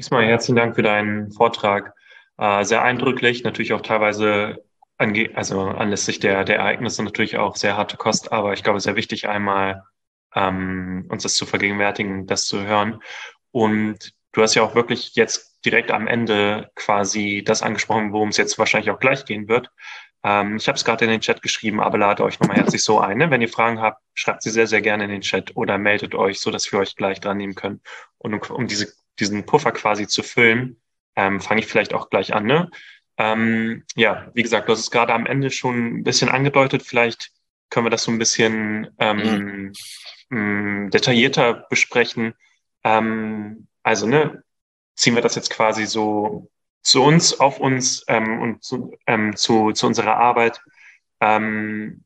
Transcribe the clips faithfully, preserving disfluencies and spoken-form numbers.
Ismail, herzlichen Dank für deinen Vortrag. Äh, sehr eindrücklich, natürlich auch teilweise ange also anlässlich der, der Ereignisse natürlich auch sehr harte Kost, aber ich glaube, sehr wichtig einmal ähm, uns das zu vergegenwärtigen, das zu hören. Und du hast ja auch wirklich jetzt direkt am Ende quasi das angesprochen, worum es jetzt wahrscheinlich auch gleich gehen wird. Ähm, ich habe es gerade in den Chat geschrieben, aber lade euch nochmal herzlich so ein. Ne? Wenn ihr Fragen habt, schreibt sie sehr, sehr gerne in den Chat oder meldet euch, so dass wir euch gleich dran nehmen können. Und um, um diese diesen Puffer quasi zu füllen, ähm, fange ich vielleicht auch gleich an, ne? Ähm, ja, wie gesagt, du hast es gerade am Ende schon ein bisschen angedeutet. Vielleicht können wir das so ein bisschen Mhm. ähm, mh, detaillierter besprechen. Ähm, also, ne, ziehen wir das jetzt quasi so zu uns, auf uns ähm, und zu, ähm, zu, zu unserer Arbeit. Ähm,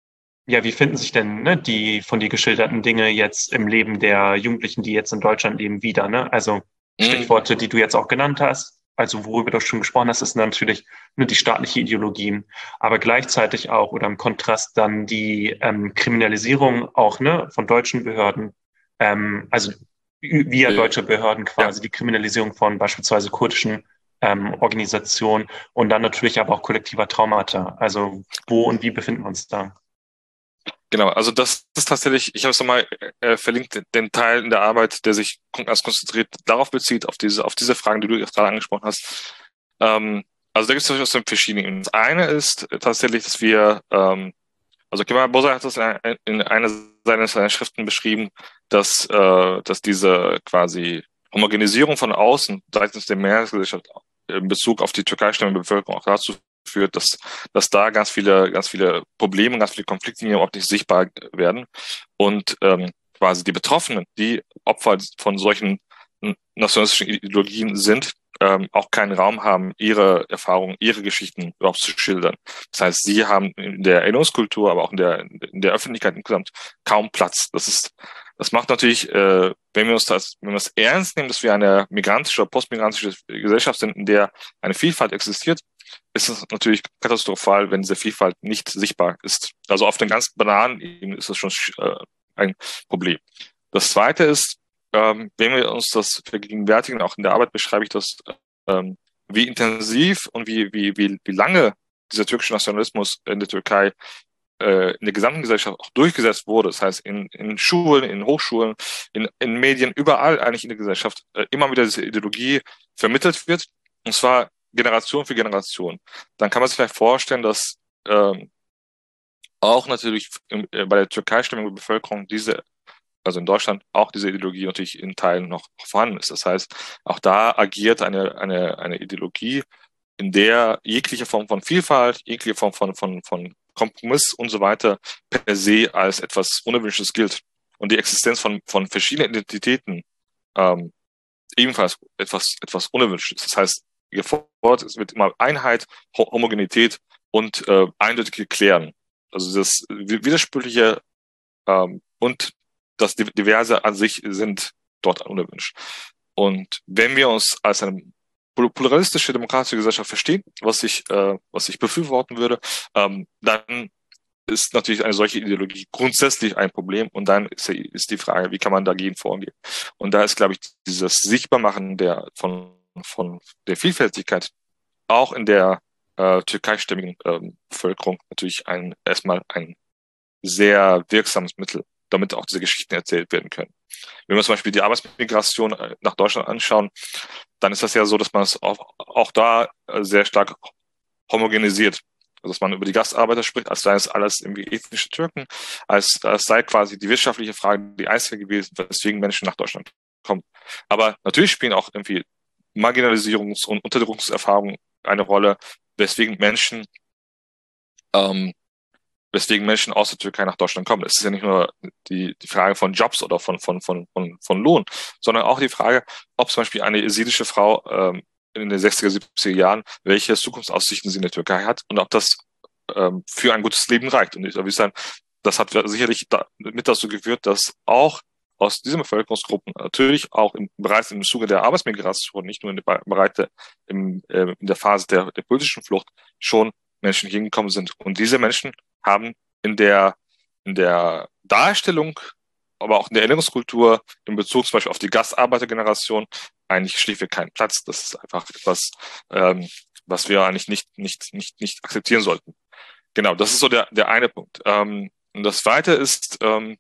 ja, wie finden sich denn ne, die von dir geschilderten Dinge jetzt im Leben der Jugendlichen, die jetzt in Deutschland leben, wieder? Ne? Also Mhm. Stichworte, die du jetzt auch genannt hast, also worüber du schon gesprochen hast, ist natürlich ne, die staatliche Ideologie, aber gleichzeitig auch oder im Kontrast dann die ähm, Kriminalisierung auch ne, von deutschen Behörden, ähm, also via deutsche Behörden Ja, quasi die Kriminalisierung von beispielsweise kurdischen ähm, Organisationen und dann natürlich aber auch kollektiver Traumata. Also wo und wie befinden wir uns da? genau. Also das ist tatsächlich, ich habe es nochmal äh, verlinkt, den Teil in der Arbeit, der sich kon- als konzentriert darauf bezieht, auf diese, auf diese Fragen, die du jetzt gerade angesprochen hast. Ähm, also da gibt es durchaus verschiedene. Das eine ist tatsächlich, dass wir, ähm, also Kemal Bozan hat das in, in einer seiner, seiner Schriften beschrieben, dass, äh, dass diese quasi Homogenisierung von außen seitens der Mehrheitsgesellschaft in Bezug auf die türkeistämmige Bevölkerung auch dazu führt, dass, dass da ganz viele, ganz viele Probleme, ganz viele Konfliktlinien überhaupt nicht sichtbar werden und ähm, quasi die Betroffenen, die Opfer von solchen nationalistischen Ideologien sind, ähm, auch keinen Raum haben, ihre Erfahrungen, ihre Geschichten überhaupt zu schildern. Das heißt, sie haben in der Erinnerungskultur, aber auch in der, in der Öffentlichkeit insgesamt kaum Platz. Das ist, das macht natürlich, äh, wenn wir uns das, wenn wir es ernst nehmen, dass wir eine migrantische oder postmigrantische Gesellschaft sind, in der eine Vielfalt existiert, ist es natürlich katastrophal, wenn diese Vielfalt nicht sichtbar ist. Also auf den ganz banalen Ebenen ist das schon äh, ein Problem. Das Zweite ist, ähm, wenn wir uns das vergegenwärtigen, auch in der Arbeit beschreibe ich das, ähm, wie intensiv und wie, wie, wie, wie lange dieser türkische Nationalismus in der Türkei äh, in der gesamten Gesellschaft auch durchgesetzt wurde. Das heißt, in, in Schulen, in Hochschulen, in, in Medien, überall eigentlich in der Gesellschaft äh, immer wieder diese Ideologie vermittelt wird, und zwar Generation für Generation. Dann kann man sich vielleicht vorstellen, dass ähm, auch natürlich im, äh, bei der türkeisstämmigen Bevölkerung diese, also in Deutschland, auch diese Ideologie natürlich in Teilen noch vorhanden ist. Das heißt, auch da agiert eine, eine, eine Ideologie, in der jegliche Form von Vielfalt, jegliche Form von, von, von Kompromiss und so weiter per se als etwas Unerwünschtes gilt. Und die Existenz von, von verschiedenen Identitäten ähm, ebenfalls etwas, etwas Unerwünschtes. Das heißt, gefordert es wird immer Einheit, Homogenität und äh, eindeutige Klären. Also das Widersprüchliche ähm, und das Diverse an sich sind dort unerwünscht. Und wenn wir uns als eine pluralistische demokratische Gesellschaft verstehen, was ich, äh, was ich befürworten würde, ähm, dann ist natürlich eine solche Ideologie grundsätzlich ein Problem. Und dann ist, ist die Frage, wie kann man dagegen vorgehen? Und da ist, glaube ich, dieses Sichtbarmachen der, von, von der Vielfältigkeit auch in der äh, türkeistämmigen ähm, Bevölkerung natürlich ein, erstmal ein sehr wirksames Mittel, damit auch diese Geschichten erzählt werden können. Wenn wir zum Beispiel die Arbeitsmigration äh, nach Deutschland anschauen, dann ist das ja so, dass man es auch, auch da äh, sehr stark homogenisiert. Also dass man über die Gastarbeiter spricht, als sei es alles irgendwie ethnische Türken, als, als sei quasi die wirtschaftliche Frage die einzige gewesen, weswegen Menschen nach Deutschland kommen. Aber natürlich spielen auch irgendwie Marginalisierungs- und Unterdrückungserfahrungen eine Rolle, weswegen Menschen ähm, weswegen Menschen aus der Türkei nach Deutschland kommen. Es ist ja nicht nur die, die Frage von Jobs oder von, von, von, von, von Lohn, sondern auch die Frage, ob zum Beispiel eine jesidische Frau ähm, in den sechziger, siebziger Jahren, welche Zukunftsaussichten sie in der Türkei hat und ob das ähm, für ein gutes Leben reicht. Und ich würde sagen, das hat sicherlich da, mit dazu geführt, dass auch aus diesen Bevölkerungsgruppen natürlich auch im, bereits im Zuge der Arbeitsmigration, nicht nur in der Breite, im, äh, in der Phase der, der politischen Flucht, schon Menschen hingekommen sind. Und diese Menschen haben in der, in der Darstellung, aber auch in der Erinnerungskultur in Bezug zum Beispiel auf die Gastarbeitergeneration eigentlich schlichtweg keinen Platz. Das ist einfach etwas, ähm, was wir eigentlich nicht, nicht, nicht, nicht akzeptieren sollten. Genau, das ist so der, der eine Punkt. Ähm, und das zweite ist, ähm,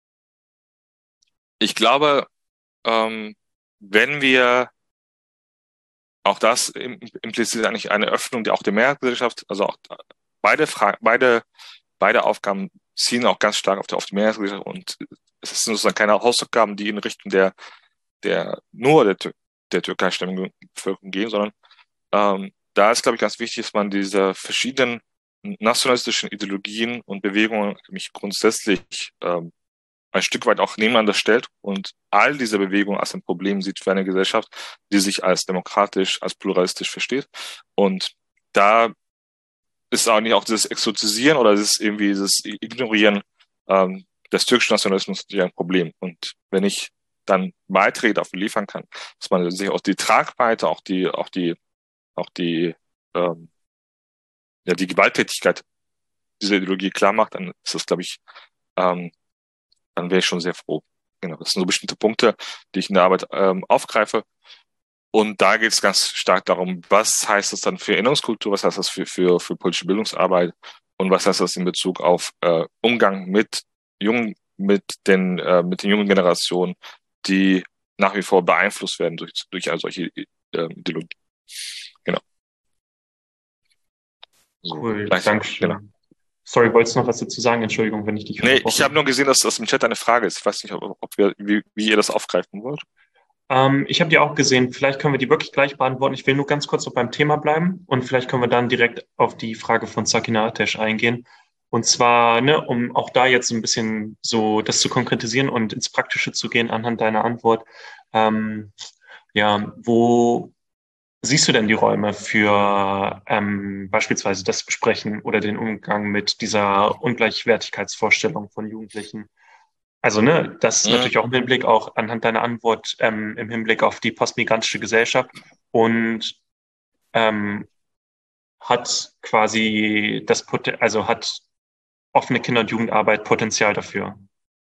ich glaube, ähm, wenn wir auch das im- impliziert eigentlich eine Öffnung, die auch der Mehrheitsgesellschaft, also auch beide Fragen, beide, beide Aufgaben ziehen auch ganz stark auf die, auf die Mehrheitsgesellschaft und es sind sozusagen keine Hausaufgaben, die in Richtung der, der, nur der, Tür- der türkeistämmigen Bevölkerung gehen, sondern, ähm, da ist, glaube ich, ganz wichtig, dass man diese verschiedenen nationalistischen Ideologien und Bewegungen mich grundsätzlich, ähm, ein Stück weit auch nebeneinander stellt und all diese Bewegungen als ein Problem sieht für eine Gesellschaft, die sich als demokratisch, als pluralistisch versteht. Und da ist auch nicht auch dieses Exotisieren oder dieses irgendwie dieses Ignorieren ähm, des türkischen Nationalismus natürlich ein Problem. Und wenn ich dann Beiträge dafür liefern kann, dass man sich auch die Tragweite, auch die, auch die, auch die, ähm, ja, die Gewalttätigkeit dieser Ideologie klar macht, dann ist das, glaube ich, ähm, dann wäre ich schon sehr froh. Genau, das sind so bestimmte Punkte, die ich in der Arbeit ähm, aufgreife. Und da geht es ganz stark darum, was heißt das dann für Erinnerungskultur, was heißt das für, für, für politische Bildungsarbeit und was heißt das in Bezug auf äh, Umgang mit jungen, mit den, äh, mit den jungen Generationen, die nach wie vor beeinflusst werden durch, durch eine solche äh, Ideologie. Genau. So, Cool, vielleicht, genau. Dankeschön. Sorry, wolltest du noch was dazu sagen? Entschuldigung, wenn ich dich Nee, ich unterbrochen habe habe. nur gesehen, dass das im Chat eine Frage ist. Ich weiß nicht, ob, ob wir, wie, wie ihr das aufgreifen wollt. Ähm, ich habe die auch gesehen. Vielleicht können wir die wirklich gleich beantworten. Ich will nur ganz kurz noch beim Thema bleiben und vielleicht können wir dann direkt auf die Frage von Sakina Atesh eingehen. Und zwar, ne, um auch da jetzt so ein bisschen so das zu konkretisieren und ins Praktische zu gehen anhand deiner Antwort. Ähm, ja, wo siehst du denn die Räume für ähm, beispielsweise das Besprechen oder den Umgang mit dieser Ungleichwertigkeitsvorstellung von Jugendlichen? Also, ne, das Mhm. natürlich auch im Hinblick auch anhand deiner Antwort ähm, im Hinblick auf die postmigrantische Gesellschaft und ähm, hat quasi das Pot also hat offene Kinder- und Jugendarbeit Potenzial dafür.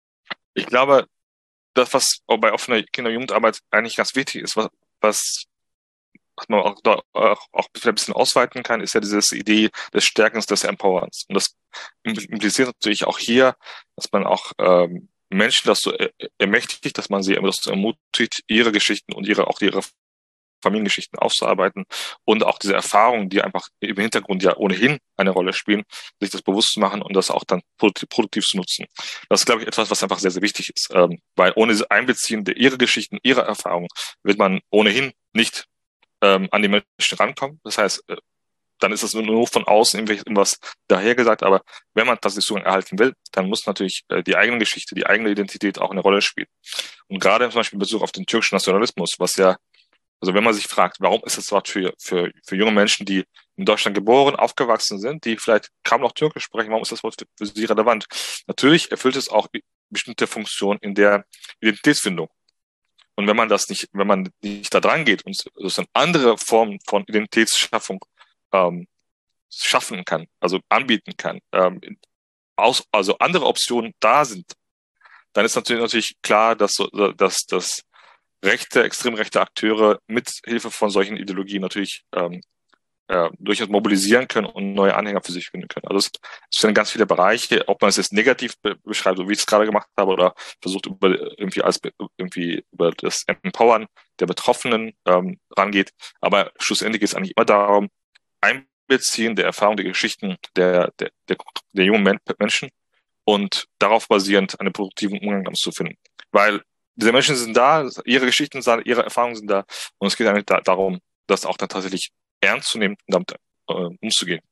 Ich glaube, das, was auch bei offener Kinder- und Jugendarbeit eigentlich ganz wichtig ist, was, was was man auch, da, auch, auch ein bisschen ausweiten kann, ist ja diese Idee des Stärkens, des Empowerns. Und das impliziert natürlich auch hier, dass man auch ähm, Menschen das so ermächtigt, dass man sie das so ermutigt, ihre Geschichten und ihre auch ihre Familiengeschichten aufzuarbeiten und auch diese Erfahrungen, die einfach im Hintergrund ja ohnehin eine Rolle spielen, sich das bewusst zu machen und das auch dann produktiv zu nutzen. Das ist, glaube ich, etwas, was einfach sehr, sehr wichtig ist, ähm, weil ohne diese Einbeziehen der ihre Geschichten, ihre Erfahrungen wird man ohnehin nicht ähm, an die Menschen rankommen. Das heißt, äh, dann ist es nur von außen irgendwas dahergesagt, aber wenn man tatsächlich Zugang erhalten will, dann muss natürlich äh, die eigene Geschichte, die eigene Identität auch eine Rolle spielen. Und gerade zum Beispiel in Bezug auf den türkischen Nationalismus, was ja, also wenn man sich fragt, warum ist das Wort für, für, für junge Menschen, die in Deutschland geboren, aufgewachsen sind, die vielleicht kaum noch Türkisch sprechen, warum ist das Wort für, für sie relevant? Natürlich erfüllt es auch bestimmte Funktionen in der Identitätsfindung. Und wenn man das nicht, wenn man nicht da dran geht und sozusagen andere Formen von Identitätsschaffung ähm, schaffen kann, also anbieten kann, ähm, aus, also andere Optionen da sind, dann ist natürlich, natürlich klar, dass, so, dass, dass rechte, extrem rechte Akteure mit Hilfe von solchen Ideologien natürlich ähm, äh, durchaus mobilisieren können und neue Anhänger für sich finden können. Also es, es sind ganz viele Bereiche, ob man es jetzt negativ be beschreibt, so wie ich es gerade gemacht habe, oder versucht über irgendwie als irgendwie über das Empowern der Betroffenen ähm, rangeht. Aber schlussendlich geht es eigentlich immer darum, Einbeziehen der Erfahrung, der Geschichten der, der, der, der jungen Men Menschen und darauf basierend einen produktiven Umgang damit zu finden. Weil diese Menschen sind da, ihre Geschichten sind da, ihre Erfahrungen sind da und es geht eigentlich da, darum, das auch dann tatsächlich ernst zu nehmen und damit äh, umzugehen.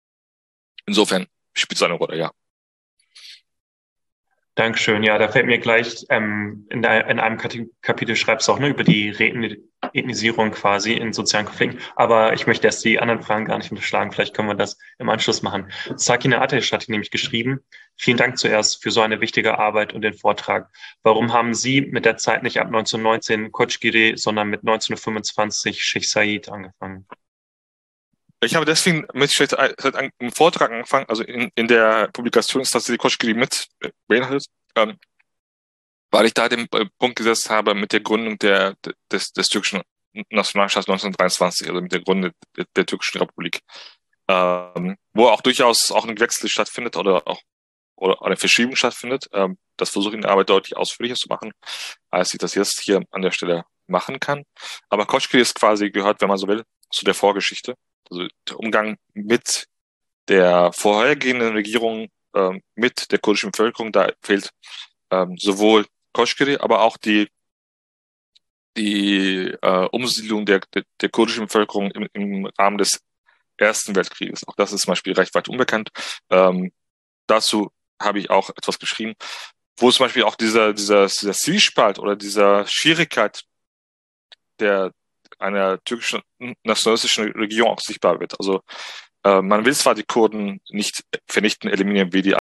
Insofern spielt es eine Rolle, ja. Dankeschön. Ja, da fällt mir gleich, ähm, in, der, in einem Kapitel schreibst du auch ne, über die Reethnisierung quasi in sozialen Konflikten. Aber ich möchte erst die anderen Fragen gar nicht unterschlagen. Vielleicht können wir das im Anschluss machen. Sakina Atesh hat nämlich geschrieben, vielen Dank zuerst für so eine wichtige Arbeit und den Vortrag. Warum haben Sie mit der Zeit nicht ab neunzehnhundertneunzehn Koçgiri, sondern mit neunzehnhundertfünfundzwanzig Sheikh Said angefangen? Ich habe deswegen mit einem Vortrag angefangen, also in, in der Publikation ist tatsächlich Koçgiri mit beinhaltet. Ähm, weil ich da den Punkt gesetzt habe mit der Gründung der, des, des türkischen Nationalstaats neunzehnhundertdreiundzwanzig, also mit der Gründung der, der türkischen Republik, ähm, wo auch durchaus auch ein Wechsel stattfindet oder auch oder eine Verschiebung stattfindet. Ähm, das versuche ich in der Arbeit deutlich ausführlicher zu machen, als ich das jetzt hier an der Stelle machen kann. Aber Koçgiri ist quasi gehört, wenn man so will, zu der Vorgeschichte. Also der Umgang mit der vorhergehenden Regierung, ähm, mit der kurdischen Bevölkerung, da fehlt ähm, sowohl Koçgiri, aber auch die die äh, Umsiedlung der, der, der kurdischen Bevölkerung im, im Rahmen des Ersten Weltkrieges. Auch das ist zum Beispiel recht weit unbekannt. Ähm, dazu habe ich auch etwas geschrieben, wo zum Beispiel auch dieser, dieser, dieser Zwiespalt oder dieser Schwierigkeit der einer türkischen nationalistischen Regierung auch sichtbar wird. Also äh, man will zwar die Kurden nicht vernichten, eliminieren, wie die